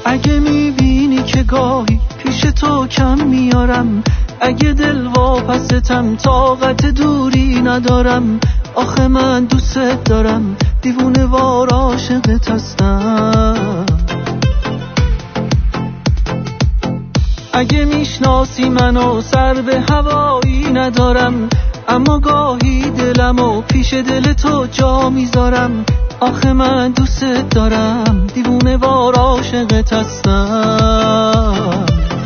اگه میبینی که گاهی پیش تو کم میارم، اگه دل واپستم طاقت دوری ندارم، آخه من دوست دارم، دیوونه وار عاشقت هستم. اگه میشناسی منو سر به هوایی ندارم، اما گاهی دلمو پیش دل تو جا میذارم، آخه من دوست دارم، دیوونه وار عاشقت هستم.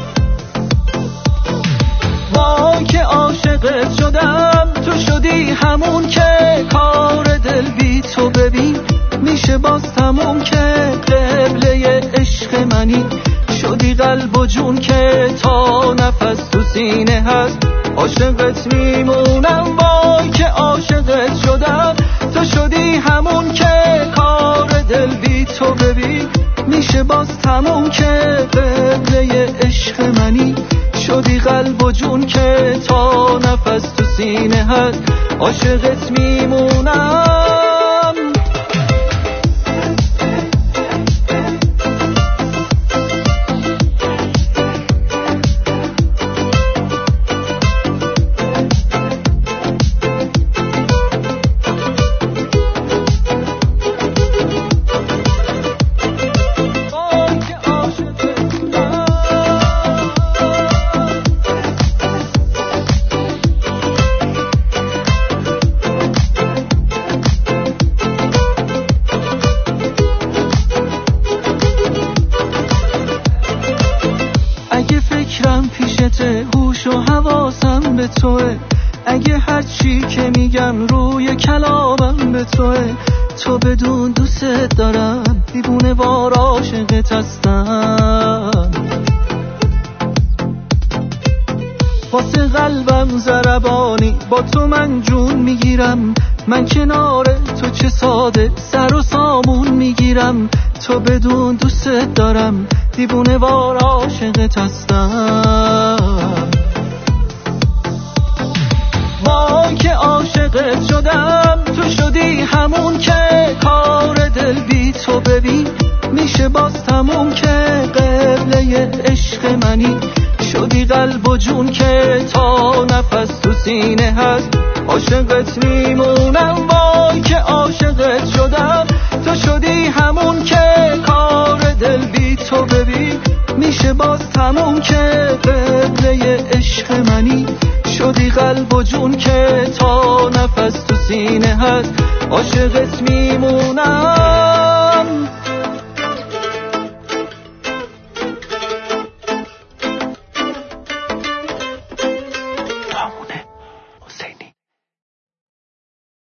وای که عاشقت شدم، تو شدی همون که کار دل بی تو ببین میشه باز تموم، که قبله عشق منی، شدی قلب و جون که تا نفس تو سینه هست عاشقت میمونم. وای که عاشقت شدم، تو شدی همون که کار دل بی تو ببین میشه باز تموم، که قبله عشق منی، شدی قلب و جون که تا نفس تو سینه هست عاشقت میمونم. اگه فکرم پیشته، هوش و حواسم به توه، اگه هر چی که میگم روی کلامم به توه، تو بدون دوست دارم، دیوونه وار عاشقت هستم. واسه قلبم ضربانی، با تو من جون میگیرم، من کنار تو چه ساده سر و سامون میگیرم، تو بدون دوست دارم، دیوونه وار عاشقت هستم. وای که عاشقت شدم، تو شدی همون که کار دل بی تو ببین میشه باز تموم، که قبله عشق منی، شدی قلب و جون که تا نفس تو سینه هست عاشقت میمونم. وای که عاشقت شدم، تو شدی همون که کار دل بی تو ببین میشه باز تموم، که قبله عشق منی، شدی قلب و جون که تا نفس تو سینه هست عاشقت میمونم.